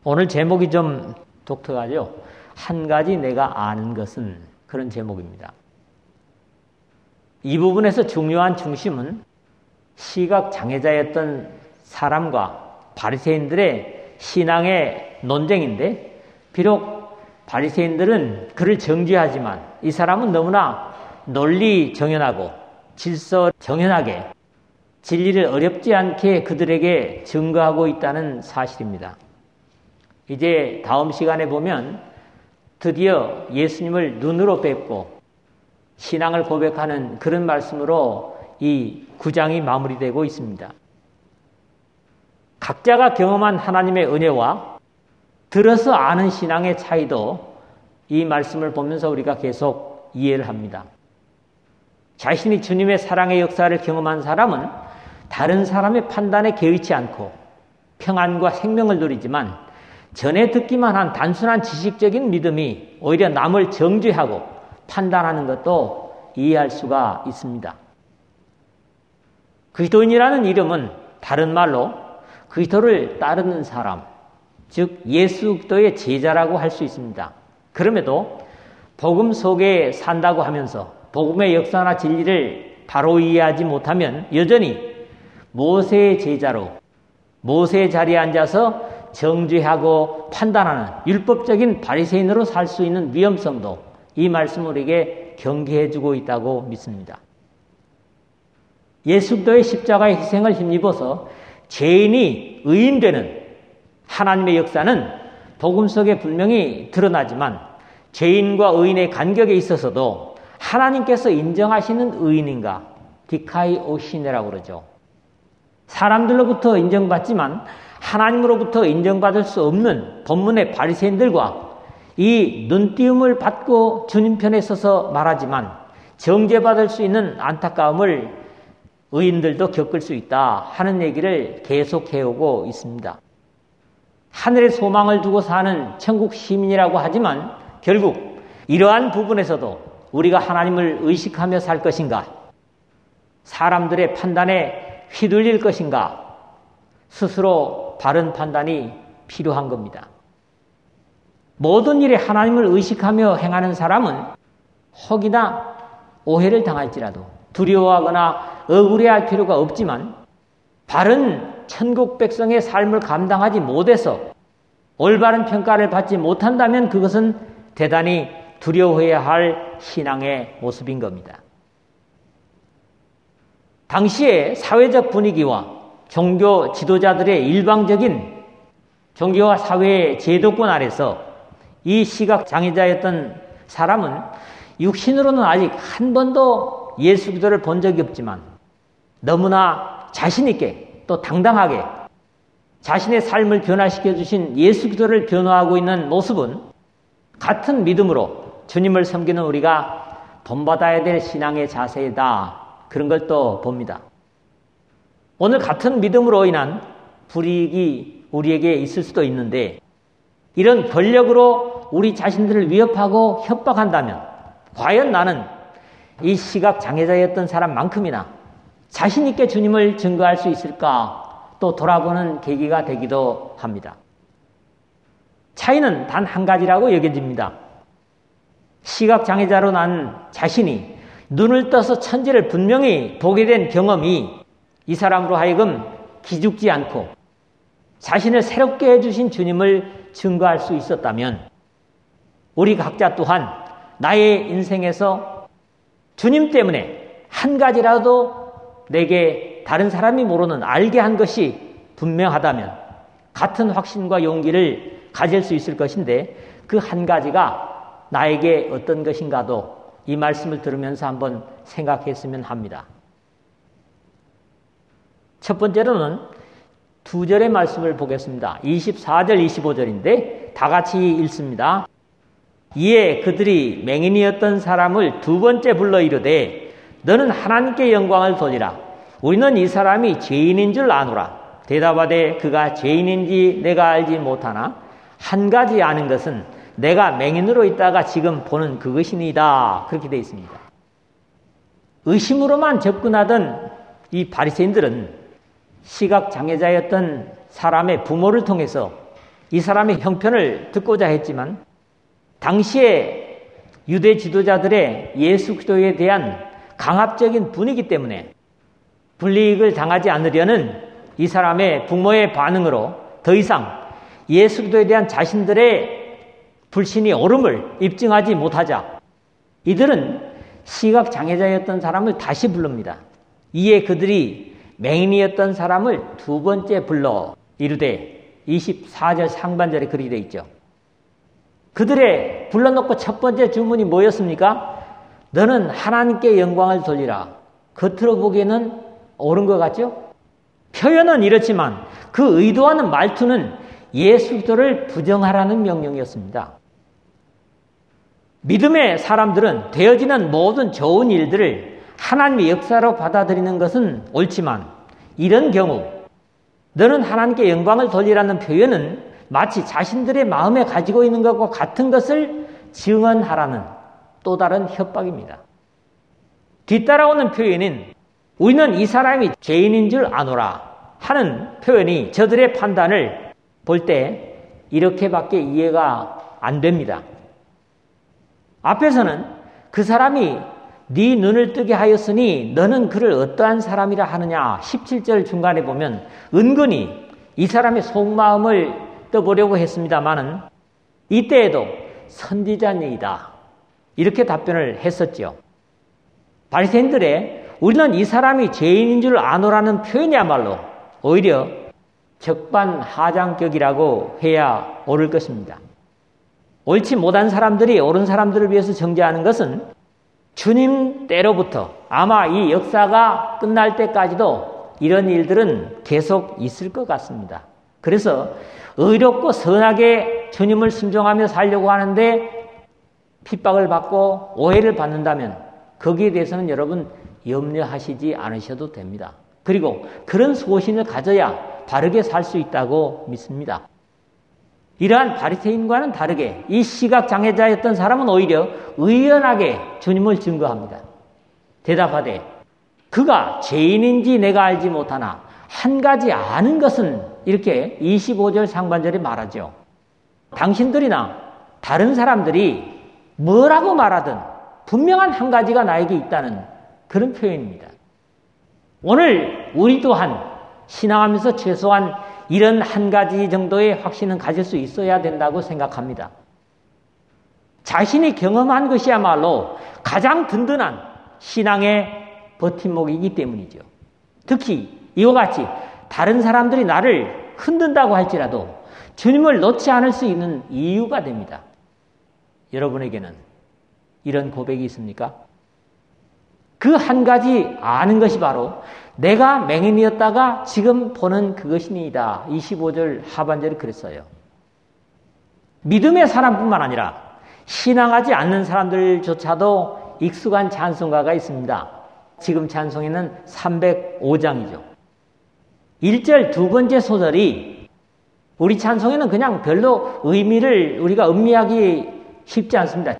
오늘 제목이 좀 독특하죠. 한 가지 내가 아는 것은, 그런 제목입니다. 이 부분에서 중요한 중심은 시각장애자였던 사람과 바리새인들의 신앙의 논쟁인데, 비록 바리새인들은 그를 정죄하지만 이 사람은 너무나 논리 정연하고 질서 정연하게 진리를 어렵지 않게 그들에게 증거하고 있다는 사실입니다. 이제 다음 시간에 보면 드디어 예수님을 눈으로 뵙고 신앙을 고백하는 그런 말씀으로 이 9장이 마무리되고 있습니다. 각자가 경험한 하나님의 은혜와 들어서 아는 신앙의 차이도 이 말씀을 보면서 우리가 계속 이해를 합니다. 자신이 주님의 사랑의 역사를 경험한 사람은 다른 사람의 판단에 개의치 않고 평안과 생명을 누리지만, 전에 듣기만 한 단순한 지식적인 믿음이 오히려 남을 정죄하고 판단하는 것도 이해할 수가 있습니다. 그리스도인이라는 이름은 다른 말로 그리스도를 따르는 사람, 즉 예수 그리스도의 제자라고 할 수 있습니다. 그럼에도 복음 속에 산다고 하면서 복음의 역사나 진리를 바로 이해하지 못하면 여전히 모세의 제자로 모세의 자리에 앉아서 정죄하고 판단하는 율법적인 바리새인으로 살 수 있는 위험성도 이 말씀 우리에게 경계해 주고 있다고 믿습니다. 예수 그리스도의 십자가의 희생을 힘입어서 죄인이 의인되는 하나님의 역사는 복음 속에 분명히 드러나지만, 죄인과 의인의 간격에 있어서도 하나님께서 인정하시는 의인인가, 디카이오시네라고 그러죠. 사람들로부터 인정받지만 하나님으로부터 인정받을 수 없는 본문의 바리새인들과 이 눈띄움을 받고 주님 편에 서서 말하지만 정죄받을 수 있는 안타까움을 의인들도 겪을 수 있다 하는 얘기를 계속해오고 있습니다. 하늘의 소망을 두고 사는 천국 시민이라고 하지만 결국 이러한 부분에서도 우리가 하나님을 의식하며 살 것인가, 사람들의 판단에 휘둘릴 것인가, 스스로 바른 판단이 필요한 겁니다. 모든 일에 하나님을 의식하며 행하는 사람은 혹이나 오해를 당할지라도 두려워하거나 억울해할 필요가 없지만, 바른 천국 백성의 삶을 감당하지 못해서 올바른 평가를 받지 못한다면 그것은 대단히 두려워해야 할 신앙의 모습인 겁니다. 당시의 사회적 분위기와 종교 지도자들의 일방적인 종교와 사회의 제도권 아래서 이 시각장애자였던 사람은 육신으로는 아직 한 번도 예수 그리스도를 본 적이 없지만 너무나 자신 있게 또 당당하게 자신의 삶을 변화시켜 주신 예수 그리스도를 변화하고 있는 모습은 같은 믿음으로 주님을 섬기는 우리가 본받아야 될 신앙의 자세다, 그런 걸 또 봅니다. 오늘 같은 믿음으로 인한 불이익이 우리에게 있을 수도 있는데, 이런 권력으로 우리 자신들을 위협하고 협박한다면 과연 나는 이 시각장애자였던 사람만큼이나 자신 있게 주님을 증거할 수 있을까, 또 돌아보는 계기가 되기도 합니다. 차이는 단 한 가지라고 여겨집니다. 시각장애자로 난 자신이 눈을 떠서 천지를 분명히 보게 된 경험이 이 사람으로 하여금 기죽지 않고 자신을 새롭게 해주신 주님을 증거할 수 있었다면, 우리 각자 또한 나의 인생에서 주님 때문에 한 가지라도 내게 다른 사람이 모르는 알게 한 것이 분명하다면 같은 확신과 용기를 가질 수 있을 것인데, 그 한 가지가 나에게 어떤 것인가도 이 말씀을 들으면서 한번 생각했으면 합니다. 첫 번째로는 2절의 말씀을 보겠습니다. 24절, 25절인데 다 같이 읽습니다. 이에 그들이 맹인이었던 사람을 두 번째 불러 이르되 너는 하나님께 영광을 돌리라. 우리는 이 사람이 죄인인 줄 아노라. 대답하되 그가 죄인인지 내가 알지 못하나 한 가지 아는 것은 내가 맹인으로 있다가 지금 보는 그것이니이다. 그렇게 되어 있습니다. 의심으로만 접근하던 이 바리새인들은 시각장애자였던 사람의 부모를 통해서 이 사람의 형편을 듣고자 했지만 당시에 유대 지도자들의 예수 그리스도에 대한 강압적인 분위기 때문에 불이익을 당하지 않으려는 이 사람의 부모의 반응으로 더 이상 예수 그리스도에 대한 자신들의 불신이 옳음을 입증하지 못하자 이들은 시각장애자였던 사람을 다시 부릅니다. 이에 그들이 맹인이었던 사람을 두 번째 불러 이르되 24절 상반절에 그렇게 되어 있죠. 그들의 불러놓고 첫 번째 주문이 뭐였습니까? 너는 하나님께 영광을 돌리라. 겉으로 보기에는 옳은 것 같죠? 표현은 이렇지만 그 의도하는 말투는 예수 그리스도를 부정하라는 명령이었습니다. 믿음의 사람들은 되어지는 모든 좋은 일들을 하나님의 역사로 받아들이는 것은 옳지만 이런 경우 너는 하나님께 영광을 돌리라는 표현은 마치 자신들의 마음에 가지고 있는 것과 같은 것을 증언하라는 또 다른 협박입니다. 뒤따라오는 표현인 우리는 이 사람이 죄인인 줄 아노라 하는 표현이 저들의 판단을 볼 때 이렇게밖에 이해가 안 됩니다. 앞에서는 그 사람이 네 눈을 뜨게 하였으니 너는 그를 어떠한 사람이라 하느냐 17절 중간에 보면 은근히 이 사람의 속마음을 떠보려고 했습니다마는 이때에도 선지자니이다 이렇게 답변을 했었죠. 바리새인들의 우리는 이 사람이 죄인인 줄 아노라는 표현이야말로 오히려 적반하장격이라고 해야 옳을 것입니다. 옳지 못한 사람들이 옳은 사람들을 위해서 정죄하는 것은 주님 때로부터 아마 이 역사가 끝날 때까지도 이런 일들은 계속 있을 것 같습니다. 그래서 의롭고 선하게 주님을 순종하며 살려고 하는데 핍박을 받고 오해를 받는다면 거기에 대해서는 여러분 염려하시지 않으셔도 됩니다. 그리고 그런 소신을 가져야 바르게 살 수 있다고 믿습니다. 이러한 바리새인과는 다르게 이 시각장애자였던 사람은 오히려 의연하게 주님을 증거합니다. 대답하되 그가 죄인인지 내가 알지 못하나 한 가지 아는 것은 이렇게 25절 상반절에 말하죠. 당신들이나 다른 사람들이 뭐라고 말하든 분명한 한 가지가 나에게 있다는 그런 표현입니다. 오늘 우리 또한 신앙하면서 최소한 이런 한 가지 정도의 확신은 가질 수 있어야 된다고 생각합니다. 자신이 경험한 것이야말로 가장 든든한 신앙의 버팀목이기 때문이죠. 특히 이와 같이 다른 사람들이 나를 흔든다고 할지라도 주님을 놓지 않을 수 있는 이유가 됩니다. 여러분에게는 이런 고백이 있습니까? 그 한 가지 아는 것이 바로 내가 맹인이었다가 지금 보는 그것이니이다. 25절 하반절이 그랬어요. 믿음의 사람뿐만 아니라 신앙하지 않는 사람들조차도 익숙한 찬송가가 있습니다. 지금 찬송에는 305장이죠. 1절 두 번째 소절이 우리 찬송에는 그냥 별로 의미를 우리가 음미하기 쉽지 않습니다.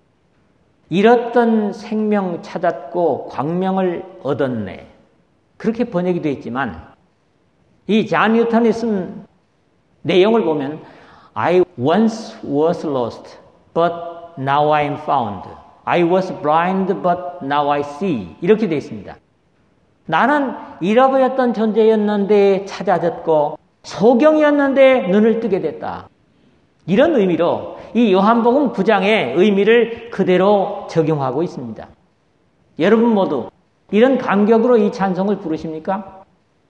잃었던 생명 찾았고 광명을 얻었네. 그렇게 번역이 되어 있지만 이 잔 뉴턴이 쓴 내용을 보면 I once was lost, but now I am found. I was blind, but now I see. 이렇게 되어 있습니다. 나는 잃어버렸던 존재였는데 찾아졌고 소경이었는데 눈을 뜨게 됐다. 이런 의미로 이 요한복음 9장의 의미를 그대로 적용하고 있습니다. 여러분 모두 이런 감격으로 이 찬송을 부르십니까?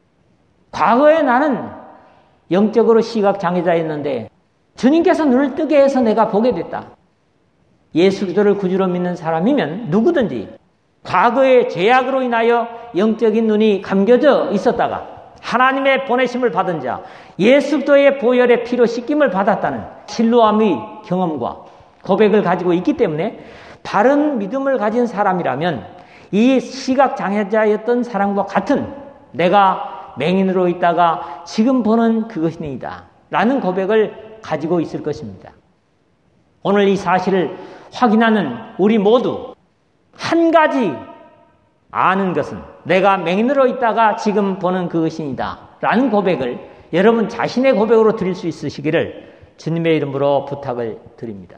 과거에 나는 영적으로 시각장애자였는데 주님께서 눈을 뜨게 해서 내가 보게 됐다. 예수 그리스도를 구주로 믿는 사람이면 누구든지 과거의 죄악으로 인하여 영적인 눈이 감겨져 있었다가 하나님의 보내심을 받은 자, 예수 그리스도의 보혈의 피로 씻김을 받았다는 신뢰함의 경험과 고백을 가지고 있기 때문에 바른 믿음을 가진 사람이라면 이 시각장애자였던 사람과 같은 내가 맹인으로 있다가 지금 보는 그것이니이다 라는 고백을 가지고 있을 것입니다. 오늘 이 사실을 확인하는 우리 모두 한 가지 아는 것은 내가 맹인으로 있다가 지금 보는 그것이니다 라는 고백을 여러분 자신의 고백으로 드릴 수 있으시기를 주님의 이름으로 부탁을 드립니다.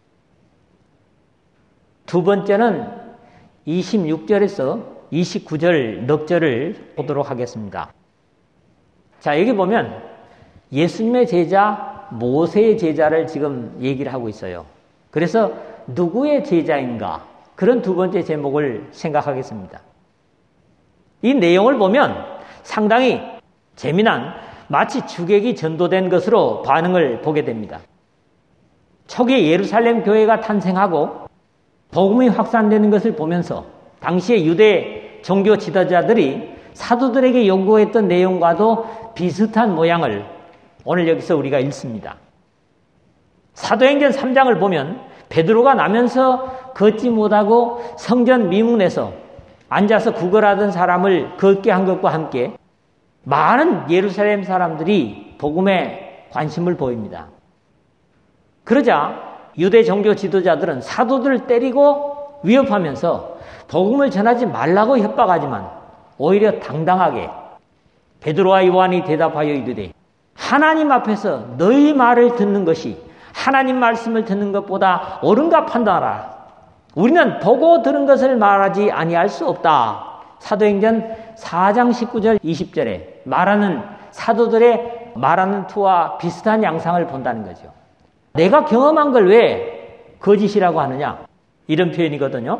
두 번째는 26절에서 29절 넉절을 보도록 하겠습니다. 자, 여기 보면 예수님의 제자, 모세의 제자를 지금 얘기를 하고 있어요. 그래서 누구의 제자인가? 그런 두 번째 제목을 생각하겠습니다. 이 내용을 보면 상당히 재미난, 마치 주객이 전도된 것으로 반응을 보게 됩니다. 초기에 예루살렘 교회가 탄생하고 복음이 확산되는 것을 보면서 당시의 유대 종교 지도자들이 사도들에게 요구했던 내용과도 비슷한 모양을 오늘 여기서 우리가 읽습니다. 사도행전 3장을 보면 베드로가 나면서 걷지 못하고 성전 미문에서 앉아서 구걸하던 사람을 걷게 한 것과 함께 많은 예루살렘 사람들이 복음에 관심을 보입니다. 그러자 유대 종교 지도자들은 사도들을 때리고 위협하면서 복음을 전하지 말라고 협박하지만 오히려 당당하게 베드로와 요한이 대답하여 이르되 하나님 앞에서 너희 말을 듣는 것이 하나님 말씀을 듣는 것보다 옳은가 판단하라. 우리는 보고 들은 것을 말하지 아니할 수 없다. 사도행전 4장 19절 20절에 말하는 사도들의 말하는 투와 비슷한 양상을 본다는 거죠. 내가 경험한 걸 왜 거짓이라고 하느냐? 이런 표현이거든요.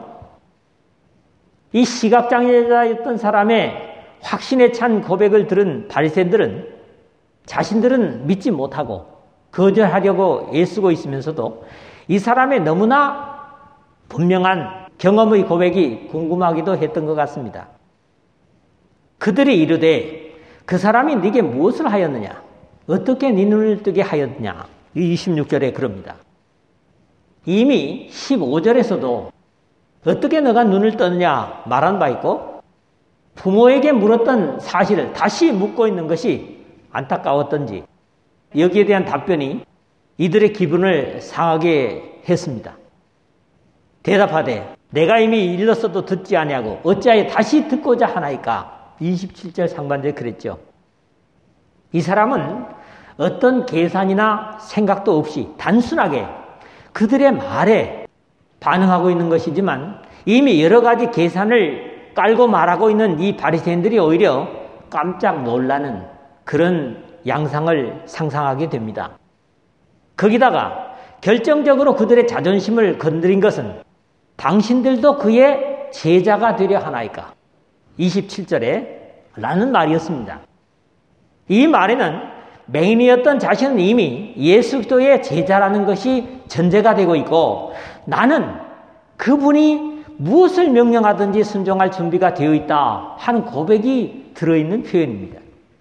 이 시각장애자였던 사람의 확신에 찬 고백을 들은 바리새인들은 자신들은 믿지 못하고 거절하려고 애쓰고 있으면서도 이 사람의 너무나 분명한 경험의 고백이 궁금하기도 했던 것 같습니다. 그들이 이르되 그 사람이 네게 무엇을 하였느냐? 어떻게 네 눈을 뜨게 하였느냐? 이 26절에 그럽니다. 이미 15절에서도 어떻게 너가 눈을 뜨느냐 말한 바 있고 부모에게 물었던 사실을 다시 묻고 있는 것이 안타까웠던지 여기에 대한 답변이 이들의 기분을 상하게 했습니다. 대답하되 내가 이미 일렀어도 듣지 아니하고 어찌하여 다시 듣고자 하나이까? 27절 상반절에 그랬죠. 이 사람은 어떤 계산이나 생각도 없이 단순하게 그들의 말에 반응하고 있는 것이지만 이미 여러 가지 계산을 깔고 말하고 있는 이 바리새인들이 오히려 깜짝 놀라는 그런 양상을 상상하게 됩니다. 거기다가 결정적으로 그들의 자존심을 건드린 것은 당신들도 그의 제자가 되려 하나이까? 27절에 라는 말이었습니다. 이 말에는 맹인이었던 자신은 이미 예수 그리스도의 제자라는 것이 전제가 되고 있고 나는 그분이 무엇을 명령하든지 순종할 준비가 되어 있다 하는 고백이 들어있는 표현입니다.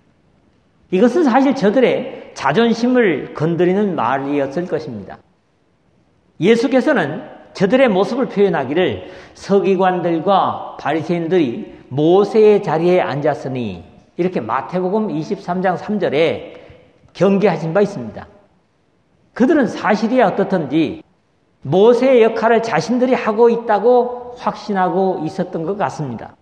이것은 사실 저들의 자존심을 건드리는 말이었을 것입니다. 예수께서는 저들의 모습을 표현하기를 서기관들과 바리새인들이 모세의 자리에 앉았으니 이렇게 마태복음 23장 3절에 경계하신 바 있습니다. 그들은 사실이야 어떻든지 모세의 역할을 자신들이 하고 있다고 확신하고 있었던 것 같습니다.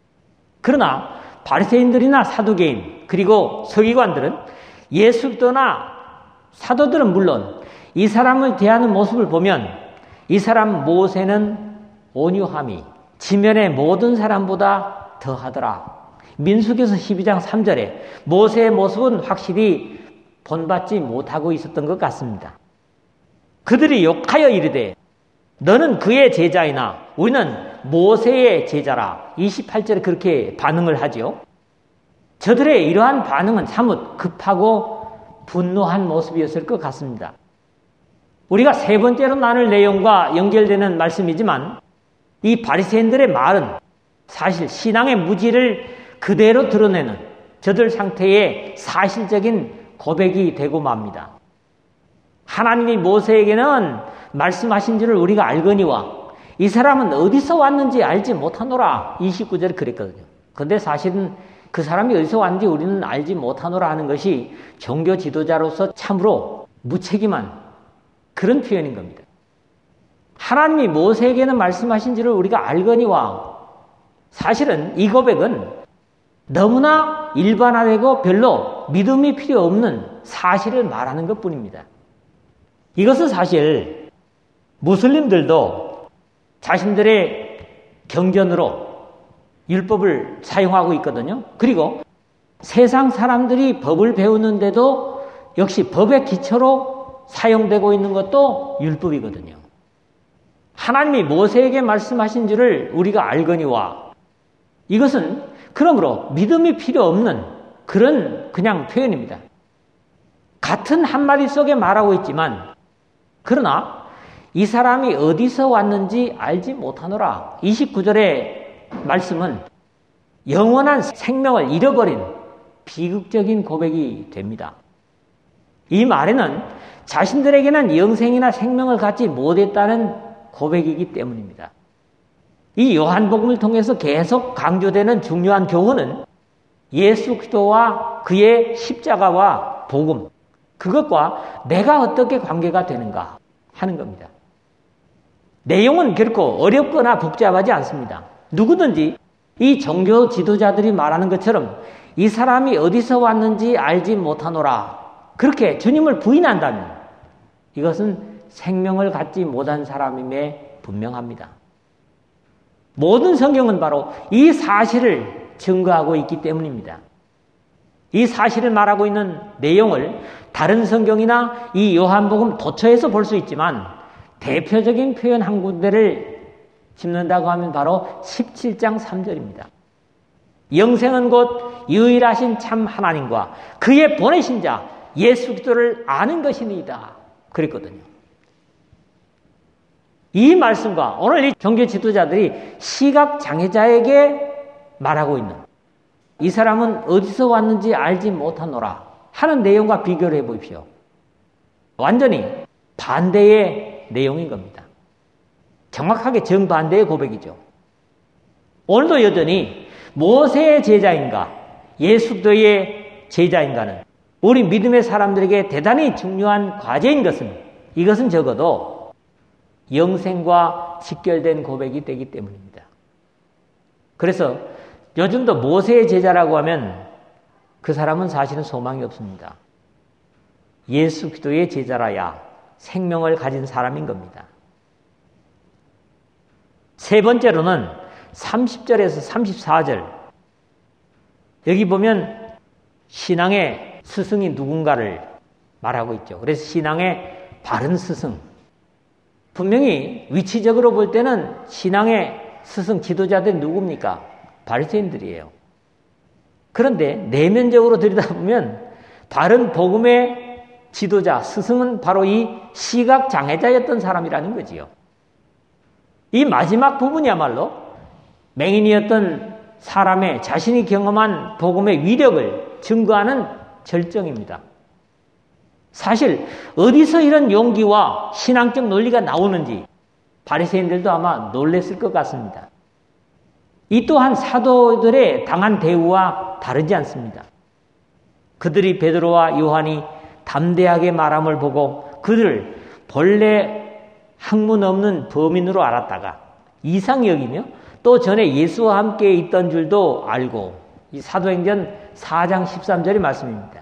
그러나 바리새인들이나 사두개인 그리고 서기관들은 예수 그리스도나 사도들은 물론 이 사람을 대하는 모습을 보면 이 사람 모세는 온유함이 지면의 모든 사람보다 더하더라. 민수기서 12장 3절에 모세의 모습은 확실히 본받지 못하고 있었던 것 같습니다. 그들이 욕하여 이르되 너는 그의 제자이나 우리는 모세의 제자라. 28절에 그렇게 반응을 하죠. 저들의 이러한 반응은 사뭇 급하고 분노한 모습이었을 것 같습니다. 우리가 세 번째로 나눌 내용과 연결되는 말씀이지만 이 바리새인들의 말은 사실 신앙의 무지를 그대로 드러내는 저들 상태의 사실적인 고백이 되고 맙니다. 하나님이 모세에게는 말씀하신 줄을 우리가 알거니와 이 사람은 어디서 왔는지 알지 못하노라. 29절에 그랬거든요. 그런데 사실은 그 사람이 어디서 왔는지 우리는 알지 못하노라 하는 것이 종교 지도자로서 참으로 무책임한 그런 표현인 겁니다. 하나님이 모세에게는 말씀하신 줄을 우리가 알거니와 사실은 이 고백은 너무나 일반화되고 별로 믿음이 필요 없는 사실을 말하는 것뿐입니다. 이것은 사실 무슬림들도 자신들의 경전으로 율법을 사용하고 있거든요. 그리고 세상 사람들이 법을 배우는데도 역시 법의 기초로 사용되고 있는 것도 율법이거든요. 하나님이 모세에게 말씀하신 줄을 우리가 알거니와, 이것은 그러므로 믿음이 필요 없는 그런 그냥 표현입니다. 같은 한마디 속에 말하고 있지만, 그러나 이 사람이 어디서 왔는지 알지 못하노라. 29절의 말씀은 영원한 생명을 잃어버린 비극적인 고백이 됩니다. 이 말에는 자신들에게는 영생이나 생명을 갖지 못했다는 고백이기 때문입니다. 이 요한복음을 통해서 계속 강조되는 중요한 교훈은 예수 그리스도와 그의 십자가와 복음, 그것과 내가 어떻게 관계가 되는가 하는 겁니다. 내용은 결코 어렵거나 복잡하지 않습니다. 누구든지 이 종교 지도자들이 말하는 것처럼 이 사람이 어디서 왔는지 알지 못하노라, 그렇게 주님을 부인한다면 이것은 생명을 갖지 못한 사람임에 분명합니다. 모든 성경은 바로 이 사실을 증거하고 있기 때문입니다. 이 사실을 말하고 있는 내용을 다른 성경이나 이 요한복음 도처에서 볼 수 있지만, 대표적인 표현 한 군데를 짚는다고 하면 바로 17장 3절입니다. 영생은 곧 유일하신 참 하나님과 그의 보내신 자 예수 그리스도를 아는 것이니이다 그랬거든요. 이 말씀과 오늘 이 종교 지도자들이 시각장애자에게 말하고 있는, 이 사람은 어디서 왔는지 알지 못하노라 하는 내용과 비교를 해보십시오. 완전히 반대의 내용인 겁니다. 정확하게 정반대의 고백이죠. 오늘도 여전히 모세의 제자인가 예수 그리스도의 제자인가는 우리 믿음의 사람들에게 대단히 중요한 과제인 것은, 이것은 적어도 영생과 직결된 고백이 되기 때문입니다. 그래서 요즘도 모세의 제자라고 하면 그 사람은 사실은 소망이 없습니다. 예수 그리스도의 제자라야 생명을 가진 사람인 겁니다. 세 번째로는 30절에서 34절, 여기 보면 신앙의 스승이 누군가를 말하고 있죠. 그래서 신앙의 바른 스승, 분명히 위치적으로 볼 때는 신앙의 스승 지도자들이 누굽니까? 바리새인들이에요. 그런데 내면적으로 들여다보면 바른 복음의 지도자, 스승은 바로 이 시각장애자였던 사람이라는 거지요. 이 마지막 부분이야말로 맹인이었던 사람의 자신이 경험한 복음의 위력을 증거하는 절정입니다. 사실 어디서 이런 용기와 신앙적 논리가 나오는지 바리새인들도 아마 놀랐을 것 같습니다. 이 또한 사도들의 당한 대우와 다르지 않습니다. 그들이 베드로와 요한이 담대하게 말함을 보고 그들을 본래 학문 없는 범인으로 알았다가 이상히 여기며 또 전에 예수와 함께 있던 줄도 알고, 이 사도행전 4장 13절의 말씀입니다.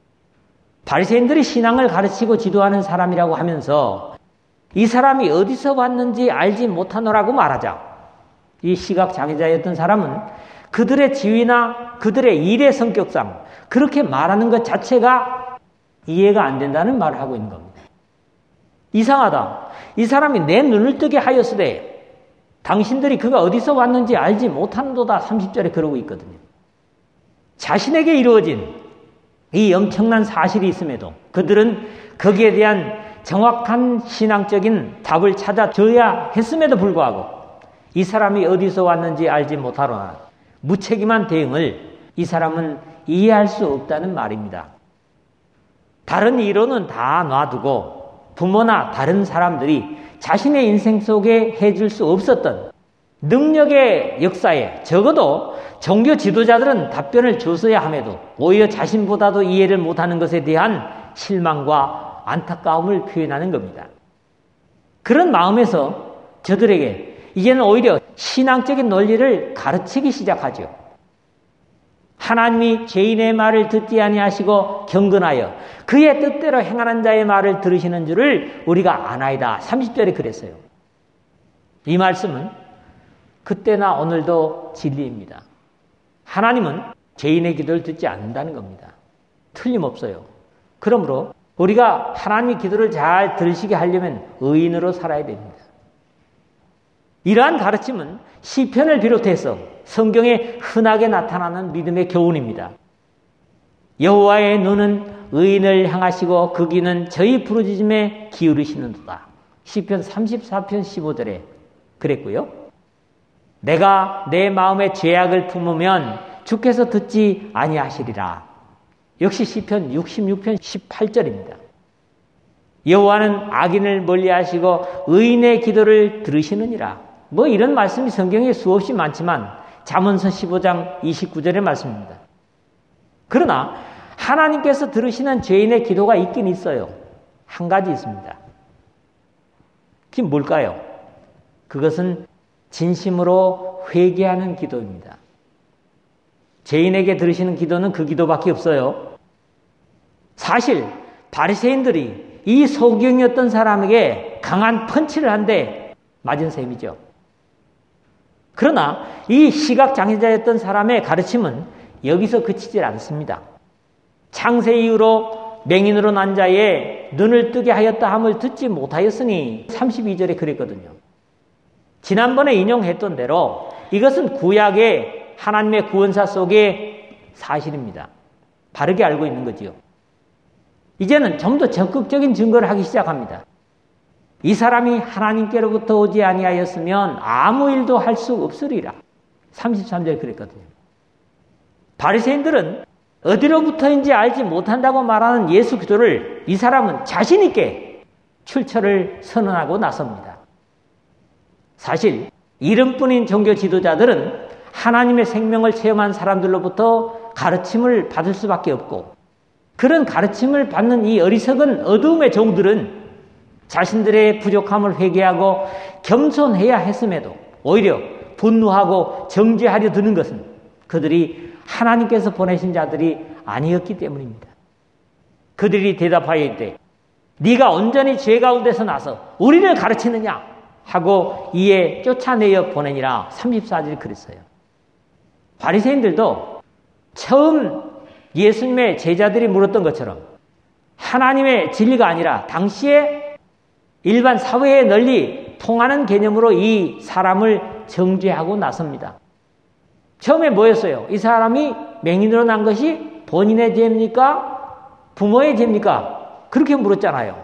바리새인들이 신앙을 가르치고 지도하는 사람이라고 하면서 이 사람이 어디서 왔는지 알지 못하노라고 말하자, 이 시각장애자였던 사람은 그들의 지위나 그들의 일의 성격상 그렇게 말하는 것 자체가 이해가 안 된다는 말을 하고 있는 겁니다. 이상하다. 이 사람이 내 눈을 뜨게 하였으되 당신들이 그가 어디서 왔는지 알지 못하는도다. 30절에 그러고 있거든요. 자신에게 이루어진 이 엄청난 사실이 있음에도 그들은 거기에 대한 정확한 신앙적인 답을 찾아줘야 했음에도 불구하고 이 사람이 어디서 왔는지 알지 못하노라 무책임한 대응을 이 사람은 이해할 수 없다는 말입니다. 다른 이론은 다 놔두고 부모나 다른 사람들이 자신의 인생 속에 해줄 수 없었던 능력의 역사에 적어도 종교 지도자들은 답변을 줬어야 함에도 오히려 자신보다도 이해를 못하는 것에 대한 실망과 안타까움을 표현하는 겁니다. 그런 마음에서 저들에게 이제는 오히려 신앙적인 논리를 가르치기 시작하죠. 하나님이 죄인의 말을 듣지 아니하시고 경건하여 그의 뜻대로 행하는 자의 말을 들으시는 줄을 우리가 아나이다. 30절에 그랬어요. 이 말씀은 그때나 오늘도 진리입니다. 하나님은 죄인의 기도를 듣지 않는다는 겁니다. 틀림없어요. 그러므로 우리가 하나님의 기도를 잘 들으시게 하려면 의인으로 살아야 됩니다. 이러한 가르침은 시편을 비롯해서 성경에 흔하게 나타나는 믿음의 교훈입니다. 여호와의 눈은 의인을 향하시고 그 귀는 저희 부르짖음에 기울이시는도다. 시편 34편 15절에 그랬고요. 내가 내 마음에 죄악을 품으면 주께서 듣지 아니하시리라. 역시 시편 66편 18절입니다. 여호와는 악인을 멀리하시고 의인의 기도를 들으시느니라. 이런 말씀이 성경에 수없이 많지만 잠언서 15장 29절의 말씀입니다. 그러나 하나님께서 들으시는 죄인의 기도가 있긴 있어요. 한 가지 있습니다. 그게 뭘까요? 그것은 진심으로 회개하는 기도입니다. 죄인에게 들으시는 기도는 그 기도밖에 없어요. 사실 바리새인들이 이 소경이었던 사람에게 강한 펀치를 한 대 맞은 셈이죠. 그러나 이 시각장애자였던 사람의 가르침은 여기서 그치질 않습니다. 창세 이후로 맹인으로 난 자의 눈을 뜨게 하였다 함을 듣지 못하였으니 32절에 그랬거든요. 지난번에 인용했던 대로 이것은 구약의 하나님의 구원사 속의 사실입니다. 바르게 알고 있는 거지요. 이제는 좀 더 적극적인 증거를 하기 시작합니다. 이 사람이 하나님께로부터 오지 아니하였으면 아무 일도 할 수 없으리라. 33절에 그랬거든요. 바리새인들은 어디로부터인지 알지 못한다고 말하는 예수 그리스도를 이 사람은 자신 있게 출처를 선언하고 나섭니다. 사실 이름뿐인 종교 지도자들은 하나님의 생명을 체험한 사람들로부터 가르침을 받을 수밖에 없고, 그런 가르침을 받는 이 어리석은 어두움의 종들은 자신들의 부족함을 회개하고 겸손해야 했음에도 오히려 분노하고 정죄하려 드는 것은 그들이 하나님께서 보내신 자들이 아니었기 때문입니다. 그들이 대답하여 이르되 네가 온전히 죄 가운데서 나서 우리를 가르치느냐 하고 이에 쫓아내어 보내니라. 34절 그랬어요. 바리새인들도 처음 예수님의 제자들이 물었던 것처럼 하나님의 진리가 아니라 당시에 일반 사회에 널리 통하는 개념으로 이 사람을 정죄하고 나섭니다. 처음에 뭐였어요? 이 사람이 맹인으로 난 것이 본인의 죄입니까? 부모의 죄입니까? 그렇게 물었잖아요.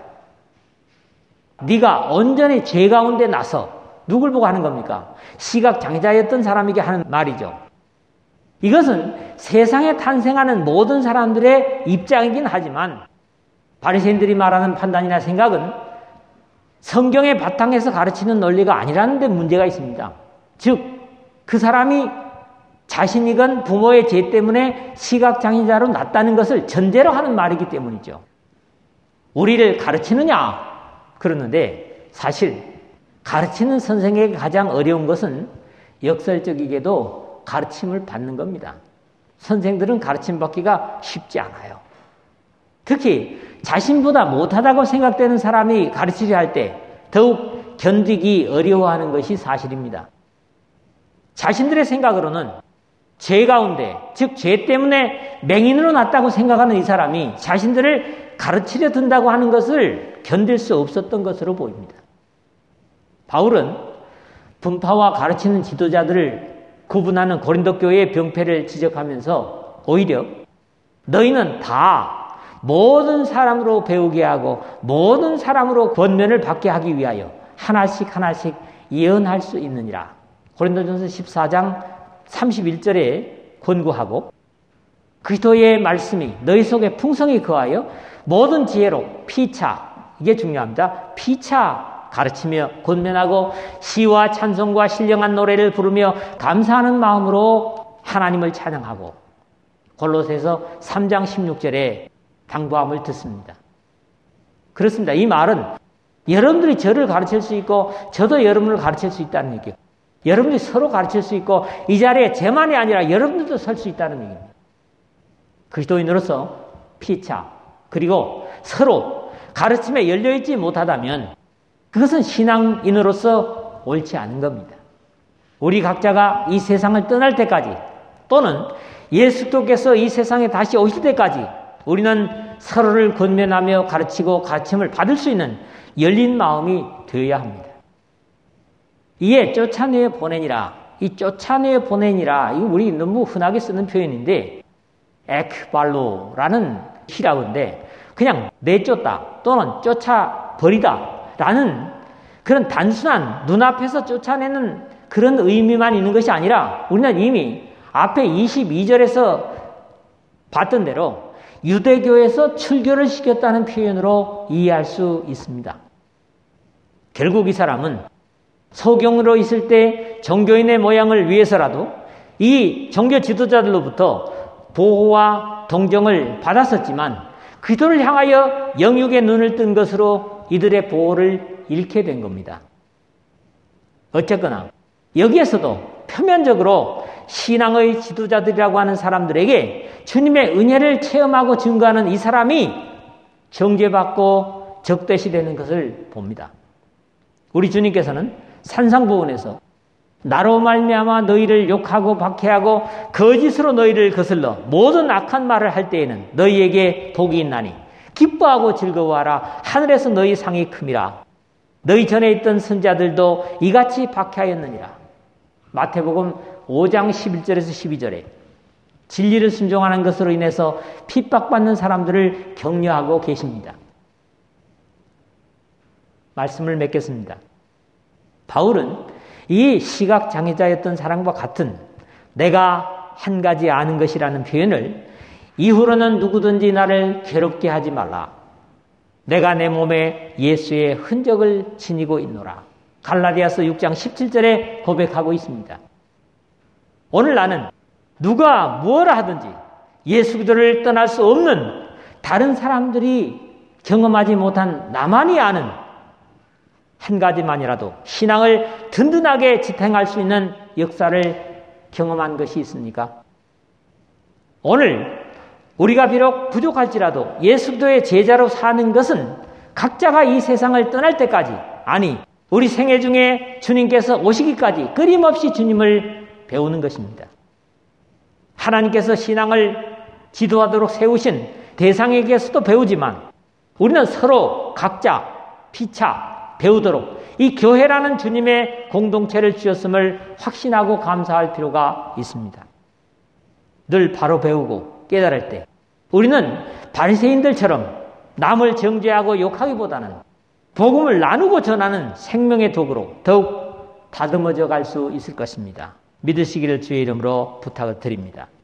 네가 온전히 죄 가운데 나서 누굴 보고 하는 겁니까? 시각장애자였던 사람에게 하는 말이죠. 이것은 세상에 탄생하는 모든 사람들의 입장이긴 하지만 바리새인들이 말하는 판단이나 생각은 성경의 바탕에서 가르치는 논리가 아니라는 데 문제가 있습니다. 즉, 그 사람이 자신이건 부모의 죄 때문에 시각장애자로 났다는 것을 전제로 하는 말이기 때문이죠. 우리를 가르치느냐? 그러는데 사실 가르치는 선생에게 가장 어려운 것은 역설적이게도 가르침을 받는 겁니다. 선생들은 가르침 받기가 쉽지 않아요. 특히 자신보다 못하다고 생각되는 사람이 가르치려 할 때 더욱 견디기 어려워하는 것이 사실입니다. 자신들의 생각으로는 죄 가운데, 즉 죄 때문에 맹인으로 났다고 생각하는 이 사람이 자신들을 가르치려 든다고 하는 것을 견딜 수 없었던 것으로 보입니다. 바울은 분파와 가르치는 지도자들을 구분하는 고린도 교회의 병폐를 지적하면서 오히려 너희는 다 모든 사람으로 배우게 하고 모든 사람으로 권면을 받게 하기 위하여 하나씩 하나씩 예언할 수 있느니라. 고린도전서 14장 31절에 권고하고 그리스도의 말씀이 너희 속에 풍성히 거하여 모든 지혜로 피차, 이게 중요합니다. 피차 가르치며 권면하고 시와 찬송과 신령한 노래를 부르며 감사하는 마음으로 하나님을 찬양하고 골로새서 3장 16절에 당부함을 듣습니다. 그렇습니다. 이 말은 여러분들이 저를 가르칠 수 있고 저도 여러분을 가르칠 수 있다는 얘기예요. 여러분들이 서로 가르칠 수 있고 이 자리에 제만이 아니라 여러분들도 설 수 있다는 얘기입니다. 그리스도인으로서 피차, 그리고 서로 가르침에 열려있지 못하다면 그것은 신앙인으로서 옳지 않은 겁니다. 우리 각자가 이 세상을 떠날 때까지 또는 예수께서 이 세상에 다시 오실 때까지 우리는 서로를 권면하며 가르치고 가르침을 받을 수 있는 열린 마음이 되어야 합니다. 이에 쫓아내 보내니라. 이 쫓아내 보내니라. 이거 우리 너무 흔하게 쓰는 표현인데 에크발로라는 히라고인데 그냥 내쫓다 또는 쫓아버리다 라는 그런 단순한 눈앞에서 쫓아내는 그런 의미만 있는 것이 아니라 우리는 이미 앞에 22절에서 봤던 대로 유대교에서 출교를 시켰다는 표현으로 이해할 수 있습니다. 결국 이 사람은 소경으로 있을 때 종교인의 모양을 위해서라도 이 종교 지도자들로부터 보호와 동정을 받았었지만 그들을 향하여 영육의 눈을 뜬 것으로 이들의 보호를 잃게 된 겁니다. 어쨌거나 여기에서도 표면적으로 신앙의 지도자들이라고 하는 사람들에게 주님의 은혜를 체험하고 증거하는 이 사람이 정죄받고 적대시되는 것을 봅니다. 우리 주님께서는 산상보훈에서 나로 말미암아 너희를 욕하고 박해하고 거짓으로 너희를 거슬러 모든 악한 말을 할 때에는 너희에게 복이 있나니 기뻐하고 즐거워하라. 하늘에서 너희 상이 큼이라. 너희 전에 있던 선자들도 이같이 박해하였느니라. 마태복음 5장 11절에서 12절에 진리를 순종하는 것으로 인해서 핍박받는 사람들을 격려하고 계십니다. 말씀을 맺겠습니다. 바울은 이 시각장애자였던 사람과 같은 내가 한 가지 아는 것이라는 표현을 이후로는 누구든지 나를 괴롭게 하지 말라. 내가 내 몸에 예수의 흔적을 지니고 있노라. 갈라디아서 6장 17절에 고백하고 있습니다. 오늘 나는 누가 무엇을 하든지 예수 그리스도를 떠날 수 없는 다른 사람들이 경험하지 못한 나만이 아는 한 가지만이라도 신앙을 든든하게 지탱할 수 있는 역사를 경험한 것이 있습니까? 오늘 우리가 비록 부족할지라도 예수 그리스도의 제자로 사는 것은 각자가 이 세상을 떠날 때까지, 아니 우리 생애 중에 주님께서 오시기까지 끊임없이 주님을 배우는 것입니다. 하나님께서 신앙을 지도하도록 세우신 대상에게서도 배우지만 우리는 서로 각자 피차 배우도록 이 교회라는 주님의 공동체를 주셨음을 확신하고 감사할 필요가 있습니다. 늘 바로 배우고 깨달을 때 우리는 바리새인들처럼 남을 정죄하고 욕하기보다는 복음을 나누고 전하는 생명의 도구로 더욱 다듬어져 갈 수 있을 것입니다. 믿으시기를 주의 이름으로 부탁을 드립니다.